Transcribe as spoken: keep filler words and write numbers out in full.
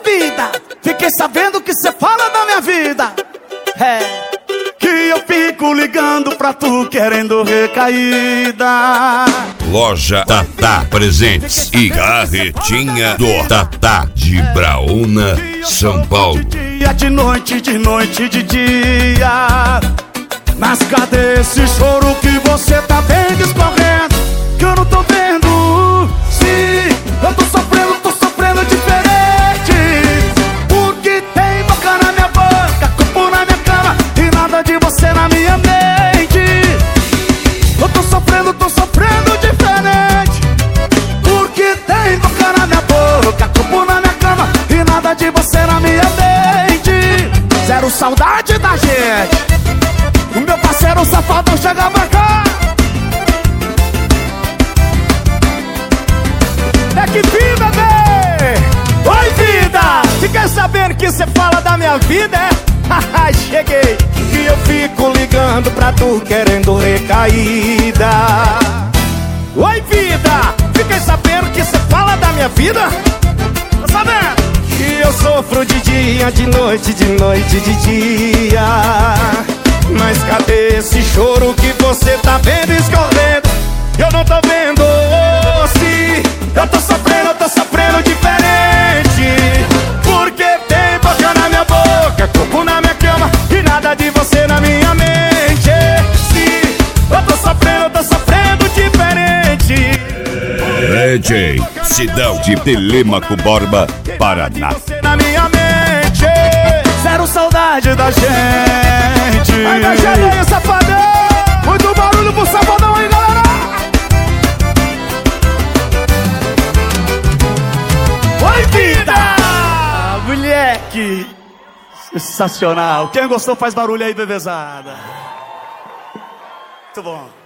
vida, fiquei sabendo que cê fala da minha vida. É, que eu fico ligando pra tu querendo recaída. Loja Tatá Presentes e Carretinha do Tatá de Braúna, São Paulo. De dia, de noite, de noite, de dia. Mas cadê esse choro que você tá vendo escorrendo? Que eu não tô vendo. Sim, eu tô sofrendo, tô sofrendo diferente. Porque tem boca na minha boca, corpo na minha cama e nada de você na minha mente. Eu tô sofrendo, tô sofrendo diferente. Porque tem boca na minha boca, corpo na minha cama e nada de você na minha mente. Zero saudade da gente. O meu parceiro safadão chega pra cá. É que vida, bebê! Oi, vida! Fiquei sabendo que cê fala da minha vida, é? Haha, cheguei! E eu fico ligando pra tu querendo recaída. Oi, vida! Fiquei sabendo que cê fala da minha vida? Tá sabendo? Que eu sofro de dia, de noite, de noite, de dia. Mas cadê esse choro que você tá vendo escorrendo? Eu não tô vendo, se eu tô sofrendo, eu tô sofrendo diferente. Porque tem boca na minha boca, corpo na minha cama e nada de você na minha mente. Se eu tô sofrendo, eu tô sofrendo diferente. D J Sidão de Telêmaco Borba, Paraná. Você na minha mente. Zero saudade da gente. Aí, meu gelinho, safadão. Muito barulho pro safadão aí, galera. Oi, vida! Moleque! Sensacional. Quem gostou faz barulho aí, bebezada. Muito bom.